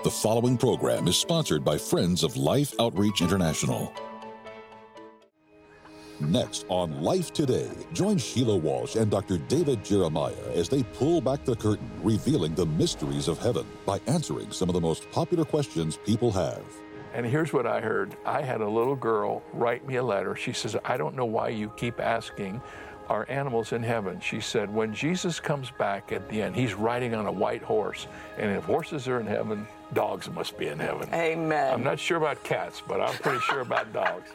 The following program is sponsored by Friends of Life Outreach International. Next on Life Today, join Sheila Walsh and Dr. David Jeremiah as they pull back the curtain, revealing the mysteries of heaven by answering some of the most popular questions people have. And here's what I heard. I had a little girl write me a letter. She says, I don't know why you keep asking, are animals in heaven? She said, when Jesus comes back at the end, he's riding on a white horse. And if horses are in heaven, dogs must be in heaven. Amen. I'm not sure about cats, but I'm pretty sure about dogs.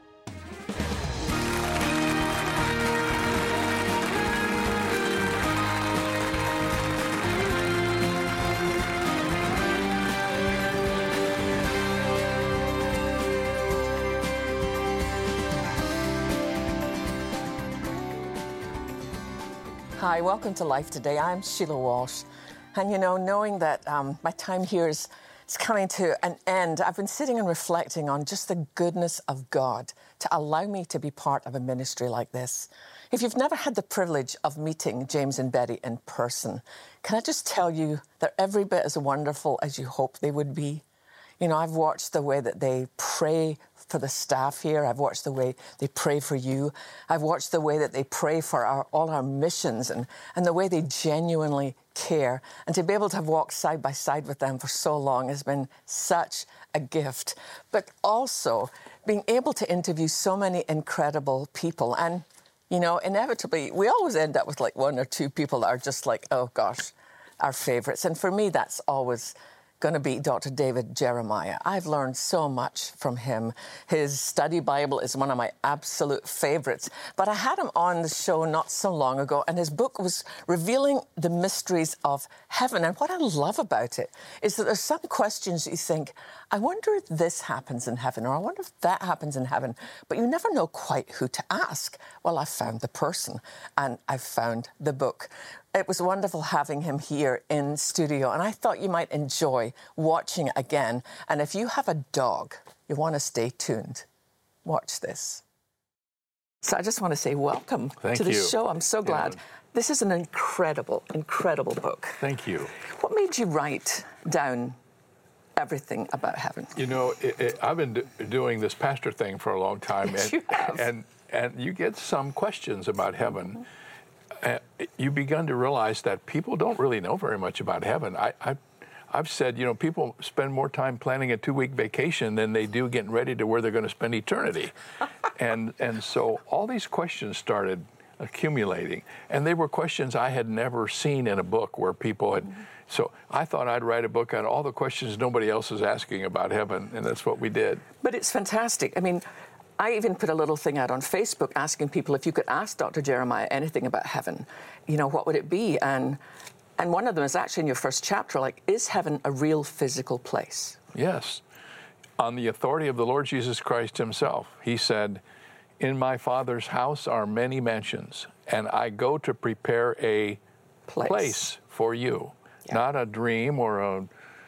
Hi, welcome to Life Today. I'm Sheila Walsh. And knowing that my time here is coming to an end, I've been sitting and reflecting on just the goodness of God to allow me to be part of a ministry like this. If you've never had the privilege of meeting James and Betty in person, can I just tell you they're every bit as wonderful as you hope they would be? I've watched the way that they pray for the staff here. I've watched the way they pray for you. I've watched the way that they pray for all our missions and the way they genuinely care. And to be able to have walked side by side with them for so long has been such a gift. But also being able to interview so many incredible people. And, inevitably, we always end up with like one or two people that are just like, oh gosh, our favorites. And for me, that's always going to be Dr. David Jeremiah. I've learned so much from him. His study Bible is one of my absolute favorites. But I had him on the show not so long ago, and his book was revealing the mysteries of heaven. And what I love about it is that there's some questions you think, I wonder if this happens in heaven, or I wonder if that happens in heaven. But you never know quite who to ask. Well, I found the person, and I found the book. It was wonderful having him here in studio, and I thought you might enjoy watching it again. And if you have a dog, you want to stay tuned. Watch this. So I just want to say welcome to the show. I'm so glad. Yeah. This is an incredible, incredible book. Thank you. What made you write down everything about heaven? I've been doing this pastor thing for a long time. Yes, you have. And you get some questions about heaven. Mm-hmm. You begun to realize that people don't really know very much about heaven. I've said, people spend more time planning a 2-week vacation than they do getting ready to where they're going to spend eternity. and so all these questions started accumulating. And they were questions I had never seen in a book where people had... So I thought I'd write a book on all the questions nobody else is asking about heaven, and that's what we did. But it's fantastic. I even put a little thing out on Facebook asking people if you could ask Dr. Jeremiah anything about heaven, what would it be? And one of them is actually in your first chapter, is heaven a real physical place? Yes. On the authority of the Lord Jesus Christ himself, he said, in my Father's house are many mansions, and I go to prepare a place for you. Yeah. Not a dream or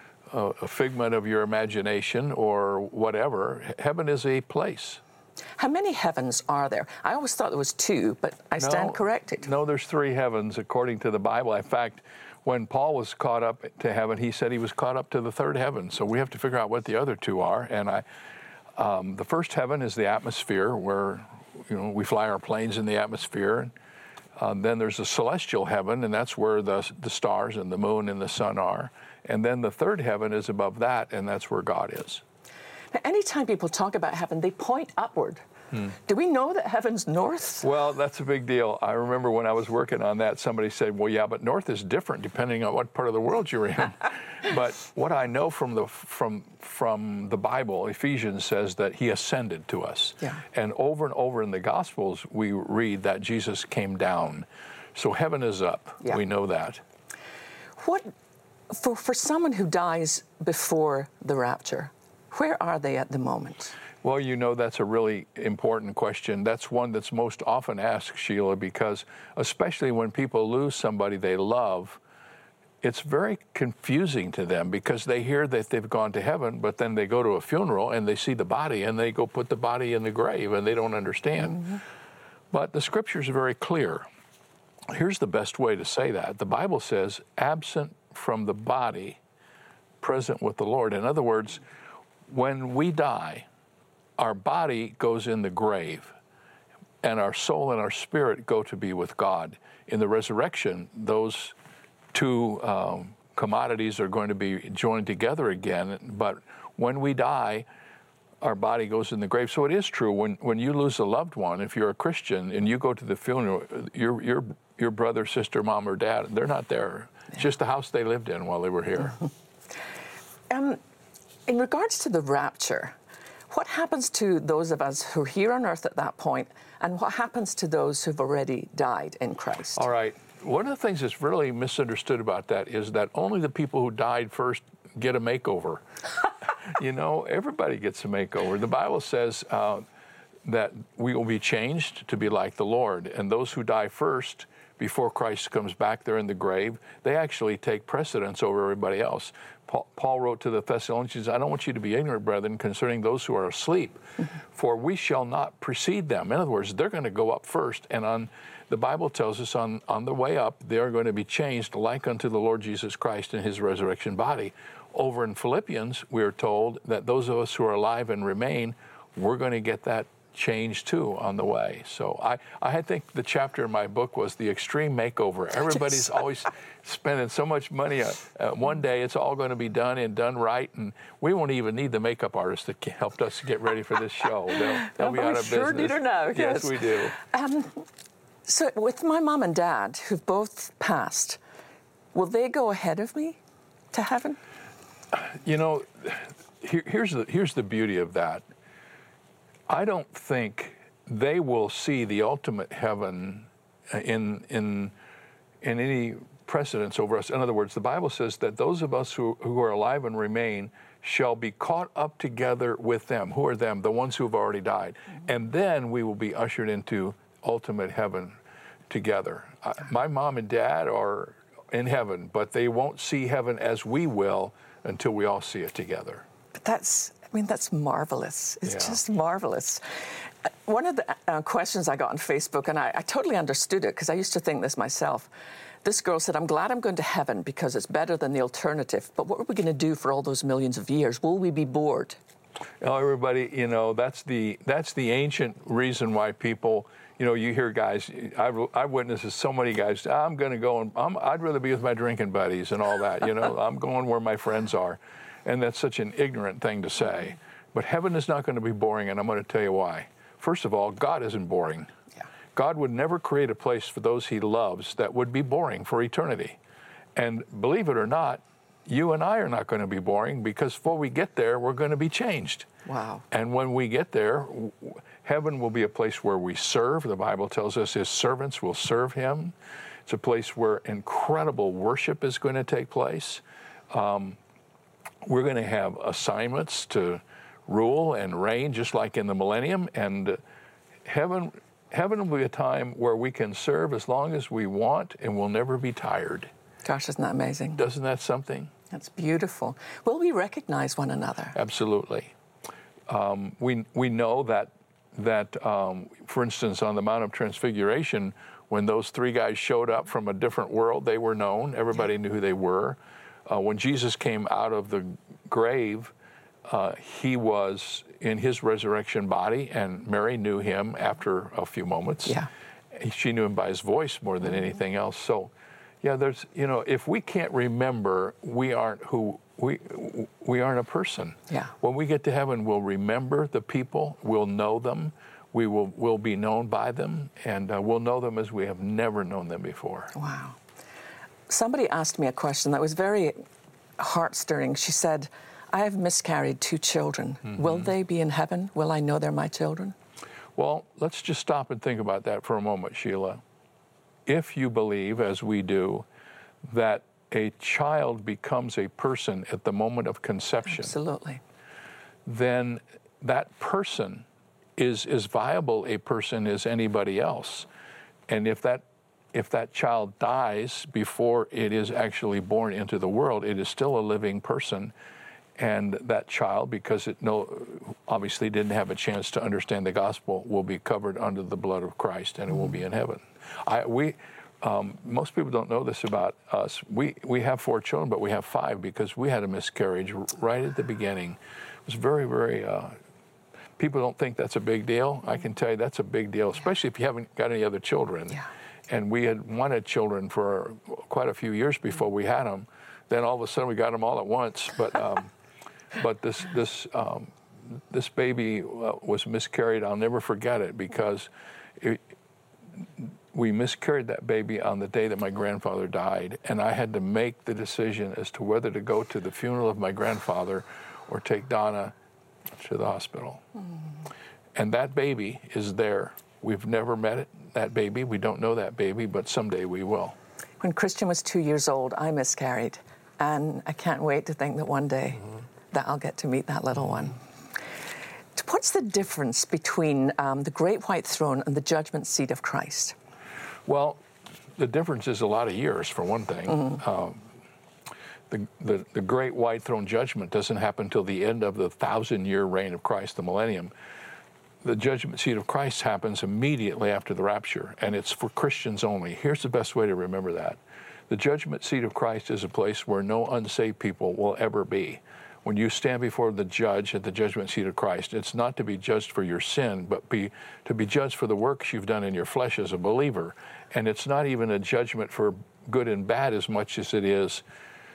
a figment of your imagination or whatever. Heaven is a place. How many heavens are there? I always thought there was 2, but I stand corrected. No, there's 3 heavens according to the Bible. In fact, when Paul was caught up to heaven, he said he was caught up to the 3rd heaven. So we have to figure out what the other 2 are. And the first heaven is the atmosphere, where we fly our planes in the atmosphere. Then there's the celestial heaven, and that's where the stars and the moon and the sun are. And then the 3rd heaven is above that, and that's where God is. Now, anytime people talk about heaven, they point upward. Do we know that heaven's north? Well, that's a big deal. I remember when I was working on that, somebody said, well, yeah, but north is different depending on what part of the world you're in. But what I know from the Bible, Ephesians says that he ascended to us. Yeah. And over in the Gospels, we read that Jesus came down. So heaven is up. Yeah. We know that. What, for someone who dies before the rapture, where are they at the moment? Well, that's a really important question. That's one that's most often asked, Sheila, because especially when people lose somebody they love, it's very confusing to them because they hear that they've gone to heaven, but then they go to a funeral and they see the body and they go put the body in the grave and they don't understand. Mm-hmm. But the scriptures are very clear. Here's the best way to say that. The Bible says, absent from the body, present with the Lord. In other words, when we die, our body goes in the grave, and our soul and our spirit go to be with God. In the resurrection, those two commodities are going to be joined together again. But when we die, our body goes in the grave. So it is true, when you lose a loved one, if you're a Christian and you go to the funeral, your brother, sister, mom, or dad, they're not there. It's just the house they lived in while they were here. In regards to the rapture, what happens to those of us who are here on earth at that point, and what happens to those who've already died in Christ? All right. One of the things that's really misunderstood about that is that only the people who died first get a makeover. Everybody gets a makeover. The Bible says that we will be changed to be like the Lord, and those who die first before Christ comes back, they're in the grave, they actually take precedence over everybody else. Paul wrote to the Thessalonians, I don't want you to be ignorant, brethren, concerning those who are asleep, for we shall not precede them. In other words, they're going to go up first, and the Bible tells us on the way up, they are going to be changed like unto the Lord Jesus Christ in his resurrection body. Over in Philippians, we are told that those of us who are alive and remain, we're going to get that change too on the way. So I think the chapter in my book was the extreme makeover. Everybody's always spending so much money. One day it's all going to be done and done right, and we won't even need the makeup artist that helped us get ready for this show. They'll be out of sure business. Need to know. Yes, we do. So with my mom and dad, who've both passed, will they go ahead of me to heaven? Here's the beauty of that. I don't think they will see the ultimate heaven in any precedence over us. In other words, the Bible says that those of us who are alive and remain shall be caught up together with them. Who are them? The ones who have already died. And then we will be ushered into ultimate heaven together. My mom and dad are in heaven, but they won't see heaven as we will until we all see it together. But that's marvelous. It's just marvelous. One of the questions I got on Facebook, and I totally understood it because I used to think this myself. This girl said, I'm glad I'm going to heaven because it's better than the alternative. But what are we going to do for all those millions of years? Will we be bored? Oh, everybody, that's the ancient reason why people, you hear guys, I've witnessed so many guys, I'm going to go and I'd rather be with my drinking buddies and all that, I'm going where my friends are. And that's such an ignorant thing to say. But heaven is not going to be boring, and I'm going to tell you why. First of all, God isn't boring. Yeah. God would never create a place for those he loves that would be boring for eternity. And believe it or not, you and I are not going to be boring because before we get there, we're going to be changed. Wow. And when we get there, heaven will be a place where we serve. The Bible tells us his servants will serve him. It's a place where incredible worship is going to take place. We're going to have assignments to rule and reign just like in the millennium. And heaven will be a time where we can serve as long as we want and we'll never be tired. Gosh, isn't that amazing? Doesn't that something? That's beautiful. Will we recognize one another? Absolutely. We know that for instance, on the Mount of Transfiguration, when those three guys showed up from a different world, they were known. Everybody knew who they were. When Jesus came out of the grave, he was in his resurrection body, and Mary knew him after a few moments. Yeah. She knew him by his voice more than anything else. So, there's, if we can't remember, we aren't a person. Yeah. When we get to heaven, we'll remember the people, we'll know them, we'll be known by them, and we'll know them as we have never known them before. Wow. Somebody asked me a question that was very heart-stirring. She said, I have miscarried 2 children. Mm-hmm. Will they be in heaven? Will I know they're my children? Well, let's just stop and think about that for a moment, Sheila. If you believe, as we do, that a child becomes a person at the moment of conception, absolutely, then that person is as viable a person as anybody else. And if that child dies before it is actually born into the world, it is still a living person. And that child, because it obviously didn't have a chance to understand the gospel, will be covered under the blood of Christ, and it will be in heaven. Most people don't know this about us. We have 4 children, but we have 5 because we had a miscarriage right at the beginning. It was very, very, people don't think that's a big deal. I can tell you that's a big deal, especially if you haven't got any other children. Yeah. And we had wanted children for quite a few years before we had them. Then all of a sudden we got them all at once. But but this baby was miscarried. I'll never forget it because we miscarried that baby on the day that my grandfather died, and I had to make the decision as to whether to go to the funeral of my grandfather or take Donna to the hospital. And that baby is there. We've never met that baby. We don't know that baby, but someday we will. When Christian was 2 years old, I miscarried, and I can't wait to think that one day that I'll get to meet that little one. What's the difference between the great white throne and the judgment seat of Christ? Well, the difference is a lot of years, for one thing. The great white throne judgment doesn't happen until the end of the 1,000-year reign of Christ, the millennium. The judgment seat of Christ happens immediately after the rapture, and it's for Christians only. Here's the best way to remember that. The judgment seat of Christ is a place where no unsaved people will ever be. When you stand before the judge at the judgment seat of Christ, it's not to be judged for your sin, but to be judged for the works you've done in your flesh as a believer. And it's not even a judgment for good and bad as much as it is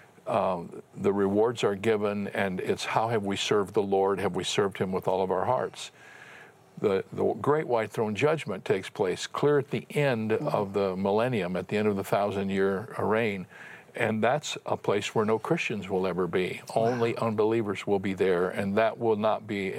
the rewards are given, and it's how have we served the Lord? Have we served him with all of our hearts? The great white throne judgment takes place clear at the end of the millennium, at the end of the 1,000-year reign. And that's a place where no Christians will ever be. Only unbelievers will be there, and that will be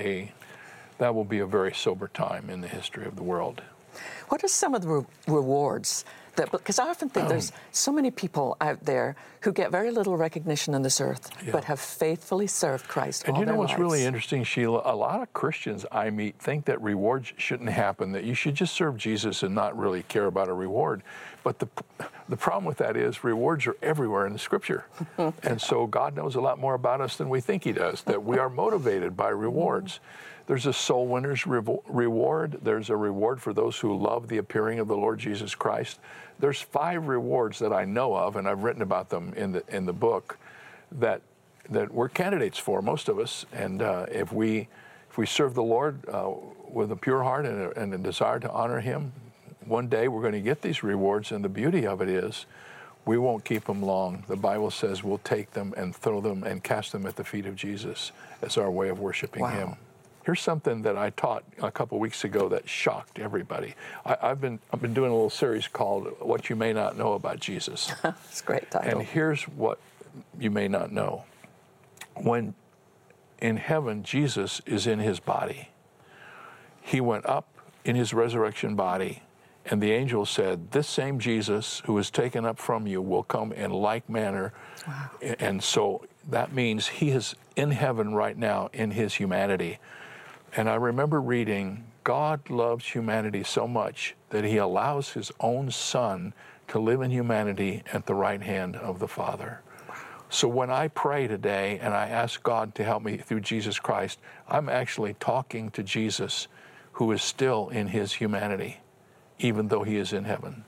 a very sober time in the history of the world. What are some of the rewards? Because I often think there's so many people out there who get very little recognition on this earth, but have faithfully served Christ all their lives. And you know what's really interesting, Sheila? A lot of Christians I meet think that rewards shouldn't happen, that you should just serve Jesus and not really care about a reward. But the problem with that is rewards are everywhere in the Scripture. And so God knows a lot more about us than we think he does, that we are motivated by rewards. There's a soul winner's reward. There's a reward for those who love the appearing of the Lord Jesus Christ. There's 5 rewards that I know of, and I've written about them in the book, that we're candidates for, most of us. And if we serve the Lord with a pure heart and a desire to honor him, one day we're going to get these rewards. And the beauty of it is we won't keep them long. The Bible says we'll take them and throw them and cast them at the feet of Jesus as our way of worshiping him. Here's something that I taught a couple weeks ago that shocked everybody. I've been doing a little series called What You May Not Know About Jesus. It's a great title. And here's what you may not know. When in heaven, Jesus is in his body. He went up in his resurrection body, and the angel said, this same Jesus who is taken up from you will come in like manner. Wow. And so that means he is in heaven right now in his humanity. And I remember reading, God loves humanity so much that he allows his own son to live in humanity at the right hand of the Father. So when I pray today and I ask God to help me through Jesus Christ, I'm actually talking to Jesus, who is still in his humanity, even though he is in heaven.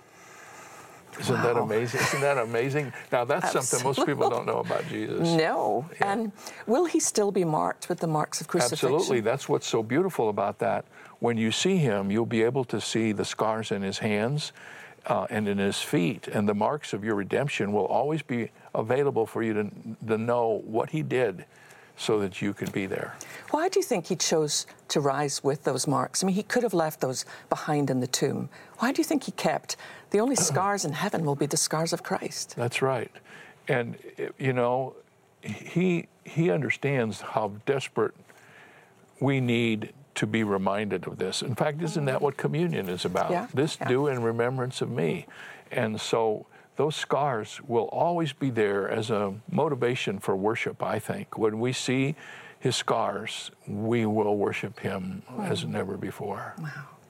Isn't that amazing? Isn't that amazing? Now, that's something most people don't know about Jesus. No. Yeah. And will he still be marked with the marks of crucifixion? Absolutely. That's what's so beautiful about that. When you see him, you'll be able to see the scars in his hands and in his feet. And the marks of your redemption will always be available for you to know what he did so that you could be there. Why do you think he chose to rise with those marks? I mean, he could have left those behind in the tomb. Why do you think he kept? The only scars in heaven will be the scars of Christ. That's right. And, you know, he understands how desperate we need to be reminded of this. In fact, isn't that what communion is about? Yeah. Do in remembrance of me. And so those scars will always be there as a motivation for worship, I think. When we see his scars, we will worship him as never before. Wow.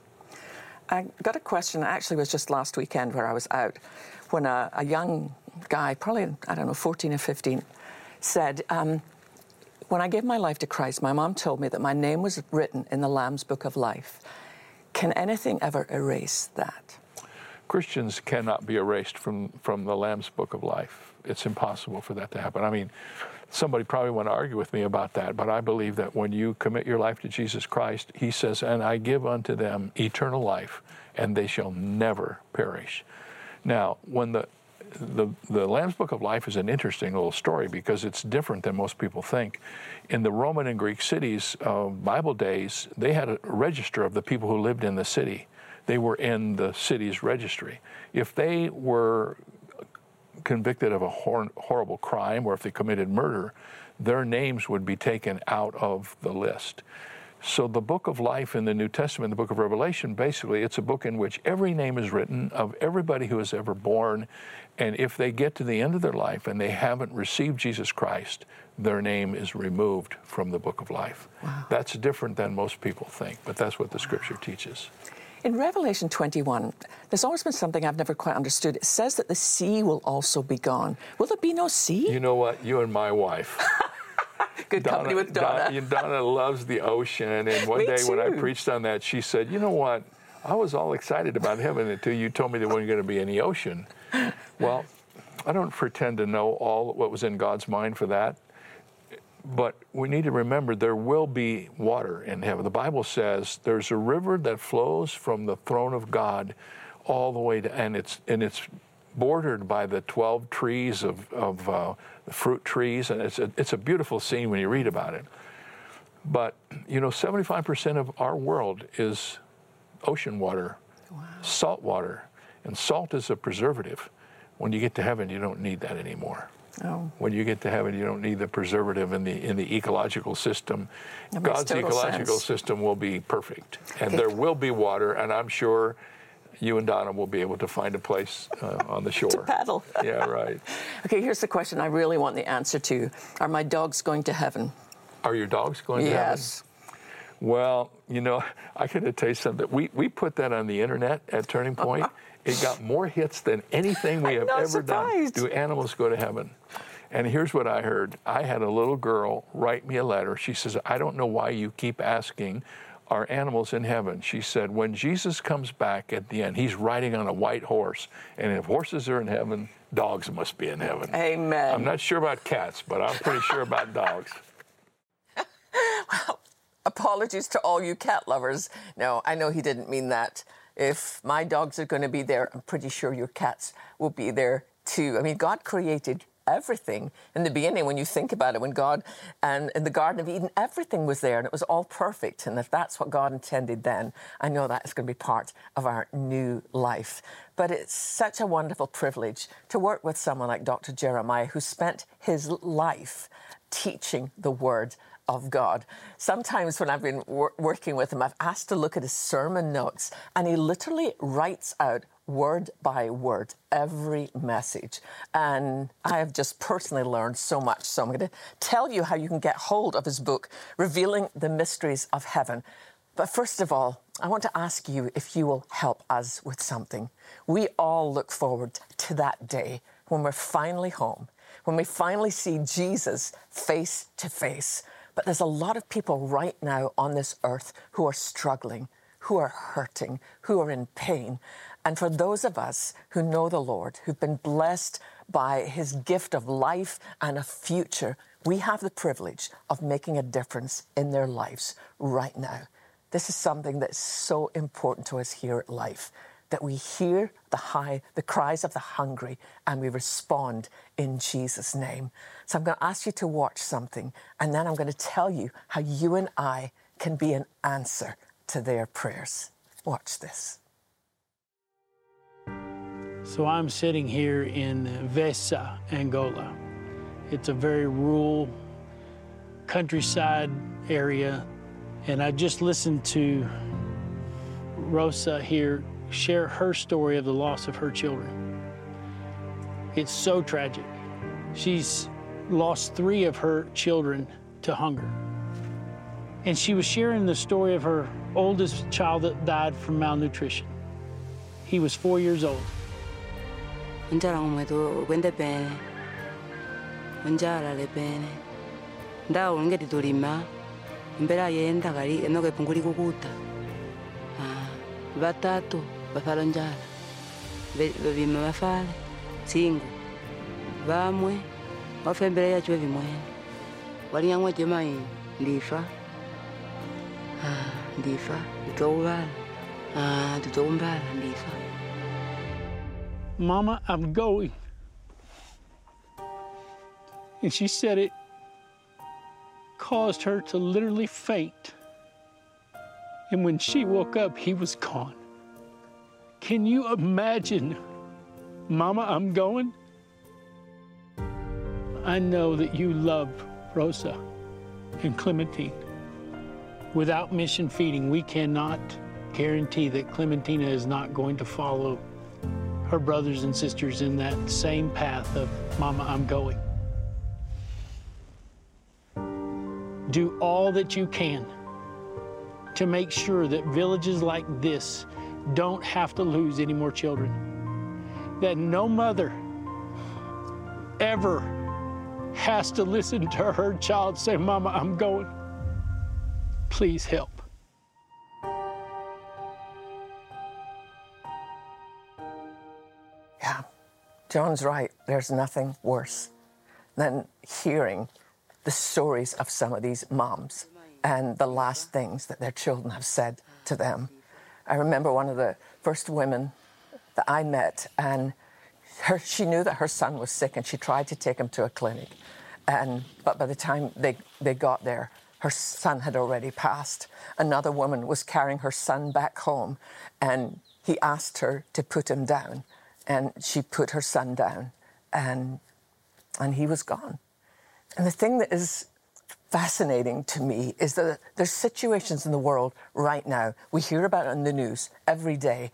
I got a question, actually it was just last weekend where I was out, when a young guy, probably, 14 or 15, said, when I gave my life to Christ, my mom told me that my name was written in the Lamb's Book of Life. Can anything ever erase that? Christians cannot be erased from the Lamb's Book of Life. It's impossible for that to happen. I mean, somebody probably want to argue with me about that, but I believe that when you commit your life to Jesus Christ, he says, and I give unto them eternal life, and they shall never perish. Now, when the Lamb's Book of Life is an interesting little story because it's different than most people think. In the Roman and Greek cities of Bible days, they had a register of the people who lived in the city. They were in the city's registry. If they were convicted of a horrible crime or if they committed murder, their names would be taken out of the list. So the Book of Life in the New Testament, the Book of Revelation, basically it's a book in which every name is written of everybody who is ever born, and if they get to the end of their life and they haven't received Jesus Christ, their name is removed from the Book of Life. Wow. That's different than most people think, but that's what the Scripture teaches. In Revelation 21, there's always been something I've never quite understood. It says that the sea will also be gone. Will there be no sea? You know what? You and my wife. Good company with Donna. Donna loves the ocean, and one day when I preached on that, she said, you know what? I was all excited about heaven until you told me there wasn't going to be any ocean. Well, I don't pretend to know all what was in God's mind for that. But we need to remember there will be water in heaven. The Bible says there's a river that flows from the throne of God all the way to, and it's bordered by the 12 trees of fruit trees, and it's a beautiful scene when you read about it. But 75% of our world is ocean water, wow. Salt water, and salt is a preservative. When you get to heaven, you don't need that anymore. Oh. When you get to heaven, you don't need the preservative in the ecological system. God's ecological system will be perfect, and there will be water, and I'm sure you and Donna will be able to find a place on the shore. To paddle. Yeah, right. Okay, here's the question I really want the answer to. Are my dogs going to heaven? Are your dogs going to heaven? Yes. Well, I could tell you something. We put that on the internet at Turning Point. It got more hits than anything we have ever done. Do animals go to heaven? And here's what I heard. I had a little girl write me a letter. She says, I don't know why you keep asking, are animals in heaven? She said, when Jesus comes back at the end, he's riding on a white horse. And if horses are in heaven, dogs must be in heaven. Amen. I'm not sure about cats, but I'm pretty sure about dogs. Well, apologies to all you cat lovers. No, I know he didn't mean that. If my dogs are going to be there, I'm pretty sure your cats will be there too. I mean, God created everything in the beginning. When you think about it, when God, and in the Garden of Eden, everything was there and it was all perfect. And if that's what God intended then, I know that is going to be part of our new life. But it's such a wonderful privilege to work with someone like Dr. Jeremiah, who spent his life teaching the Word of God. Sometimes when I've been working with him, I've asked to look at his sermon notes, and he literally writes out word by word every message. And I have just personally learned so much. So I'm going to tell you how you can get hold of his book, Revealing the Mysteries of Heaven. But first of all, I want to ask you if you will help us with something. We all look forward to that day when we're finally home, when we finally see Jesus face to face. But there's a lot of people right now on this earth who are struggling, who are hurting, who are in pain. And for those of us who know the Lord, who've been blessed by his gift of life and a future, we have the privilege of making a difference in their lives right now. This is something that's so important to us here at Life, that we hear the cries of the hungry and we respond in Jesus' name. So I'm going to ask you to watch something, and then I'm going to tell you how you and I can be an answer to their prayers. Watch this. So I'm sitting here in Vesa, Angola. It's a very rural countryside area, and I just listened to Rosa here share her story of the loss of her children. It's so tragic. She's lost 3 of her children to hunger. And she was sharing the story of her oldest child that died from malnutrition. He was 4 years old. bebima bafale singu bamwe bafembele yacho bebimwene waliyangwa jemai ndifa tutoumbala ndifa. Mama, I'm going. And she said it caused her to literally faint. And when she woke up, he was gone. Can you imagine, Mama, I'm going? I know that you love Rosa and Clementine. Without mission feeding, we cannot guarantee that Clementina is not going to follow her brothers and sisters in that same path of, Mama, I'm going. Do all that you can to make sure that villages like this don't have to lose any more children. That no mother ever has to listen to her child say, Mama, I'm going. Please help. Yeah, John's right. There's nothing worse than hearing the stories of some of these moms and the last things that their children have said to them. I remember one of the first women that I met, and she knew that her son was sick, and she tried to take him to a clinic. But by the time they got there, her son had already passed. Another woman was carrying her son back home, and he asked her to put him down, and she put her son down, and he was gone. And the thing that is fascinating to me is that there's situations in the world right now, we hear about it in the news every day,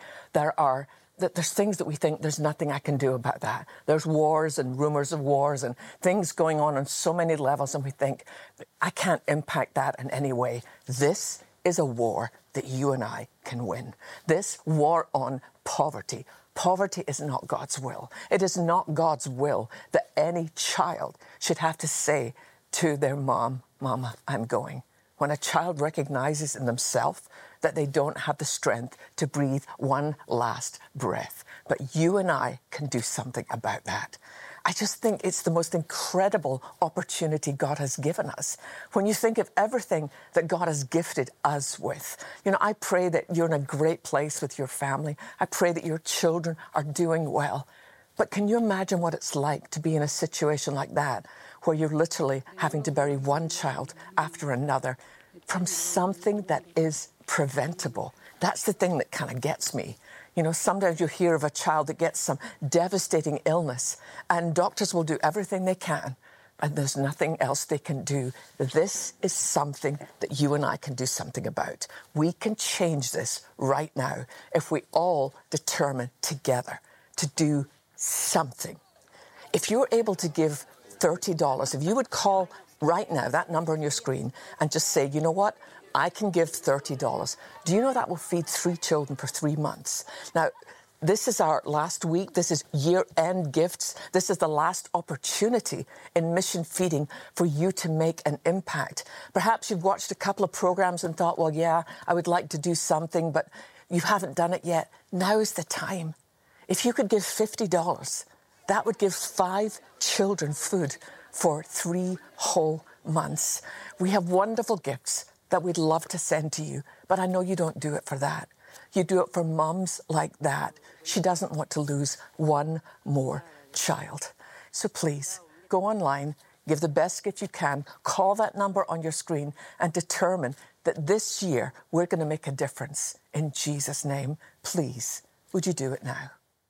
there's things that we think there's nothing I can do about that. There's wars and rumors of wars and things going on so many levels, and we think, I can't impact that in any way. This is a war that you and I can win. This war on poverty. Poverty is not God's will. It is not God's will that any child should have to say to their mom, Mama, I'm going. When a child recognizes in themselves that they don't have the strength to breathe one last breath. But you and I can do something about that. I just think it's the most incredible opportunity God has given us. When you think of everything that God has gifted us with, I pray that you're in a great place with your family. I pray that your children are doing well. But can you imagine what it's like to be in a situation like that, where you're literally having to bury one child after another from something that is preventable? That's the thing that kind of gets me. Sometimes you hear of a child that gets some devastating illness, and doctors will do everything they can, and there's nothing else they can do. This is something that you and I can do something about. We can change this right now if we all determine together to do something. If you're able to give $30, if you would call right now that number on your screen and just say, you know what? I can give $30. Do you know that will feed 3 children for 3 months? Now, this is our last week. This is year-end gifts. This is the last opportunity in mission feeding for you to make an impact. Perhaps you've watched a couple of programs and thought, well, yeah, I would like to do something, but you haven't done it yet. Now is the time. If you could give $50, that would give 5 children food for 3 whole months. We have wonderful gifts that we'd love to send to you, but I know you don't do it for that. You do it for moms like that. She doesn't want to lose one more child. So please, go online, give the best gift you can, call that number on your screen, and determine that this year we're going to make a difference. In Jesus' name, please, would you do it now?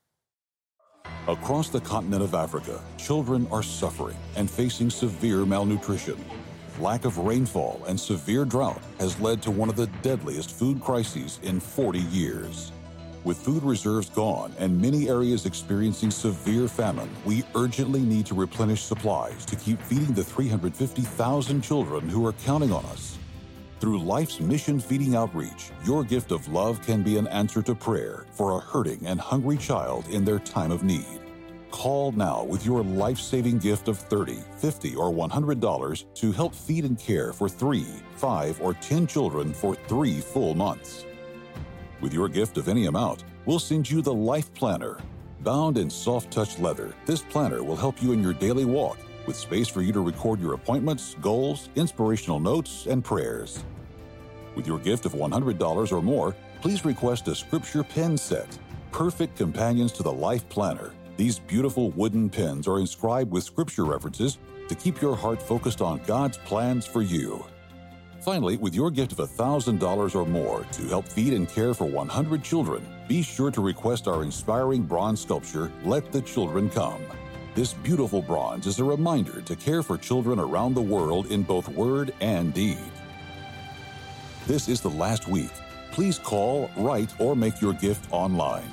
Across the continent of Africa, children are suffering and facing severe malnutrition. Lack of rainfall and severe drought has led to one of the deadliest food crises in 40 years. With food reserves gone and many areas experiencing severe famine, we urgently need to replenish supplies to keep feeding the 350,000 children who are counting on us. Through Life's Mission Feeding Outreach, your gift of love can be an answer to prayer for a hurting and hungry child in their time of need. Call now with your life-saving gift of $30, $50, or $100 to help feed and care for 3, 5, or 10 children for 3 full months. With your gift of any amount, we'll send you the Life Planner, Bound in soft-touch leather, this planner will help you in your daily walk, with space for you to record your appointments, goals, inspirational notes, and prayers. With your gift of $100 or more, please request a scripture pen set, perfect companions to the Life Planner. These beautiful wooden pens are inscribed with scripture references to keep your heart focused on God's plans for you. Finally, with your gift of $1,000 or more to help feed and care for 100 children, be sure to request our inspiring bronze sculpture, Let the Children Come. This beautiful bronze is a reminder to care for children around the world in both word and deed. This is the last week. Please call, write, or make your gift online.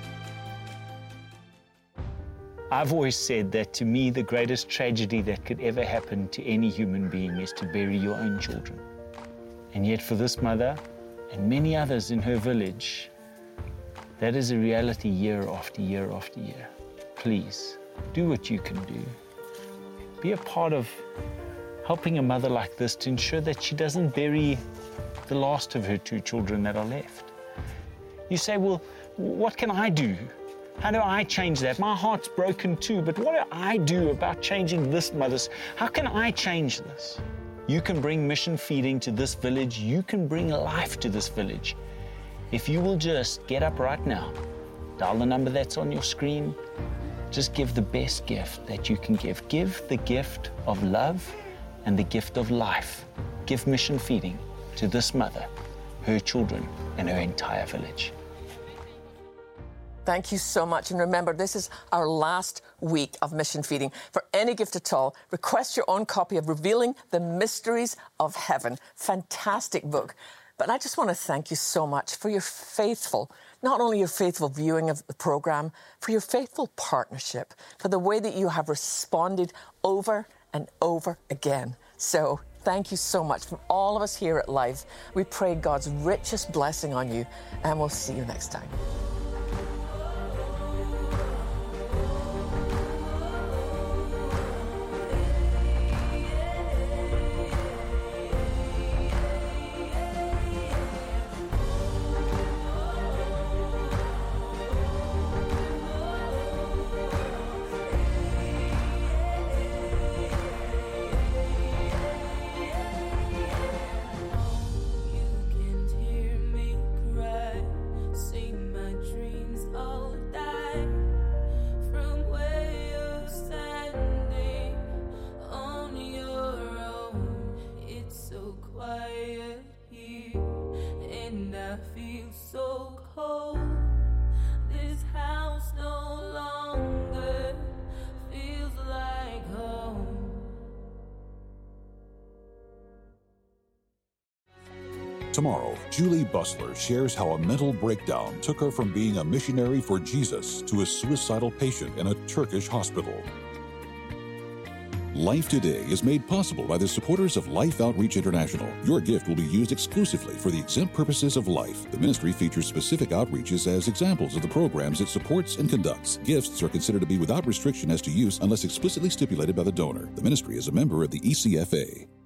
I've always said that to me, the greatest tragedy that could ever happen to any human being is to bury your own children. And yet for this mother and many others in her village, that is a reality year after year after year. Please, do what you can do. Be a part of helping a mother like this to ensure that she doesn't bury the last of her 2 children that are left. You say, well, what can I do? How do I change that? My heart's broken too, but what do I do about changing this mother's? How can I change this? You can bring mission feeding to this village. You can bring life to this village. If you will just get up right now, dial the number that's on your screen, just give the best gift that you can give. Give the gift of love and the gift of life. Give mission feeding to this mother, her children, and her entire village. Thank you so much. And remember, this is our last week of mission feeding. For any gift at all, request your own copy of Revealing the Mysteries of Heaven. Fantastic book. But I just want to thank you so much for your faithful, not only your faithful viewing of the program, for your faithful partnership, for the way that you have responded over and over again. So thank you so much from all of us here at Life. We pray God's richest blessing on you, and we'll see you next time. Tomorrow, Julie Busler shares how a mental breakdown took her from being a missionary for Jesus to a suicidal patient in a Turkish hospital. Life Today is made possible by the supporters of Life Outreach International. Your gift will be used exclusively for the exempt purposes of Life. The ministry features specific outreaches as examples of the programs it supports and conducts. Gifts are considered to be without restriction as to use unless explicitly stipulated by the donor. The ministry is a member of the ECFA.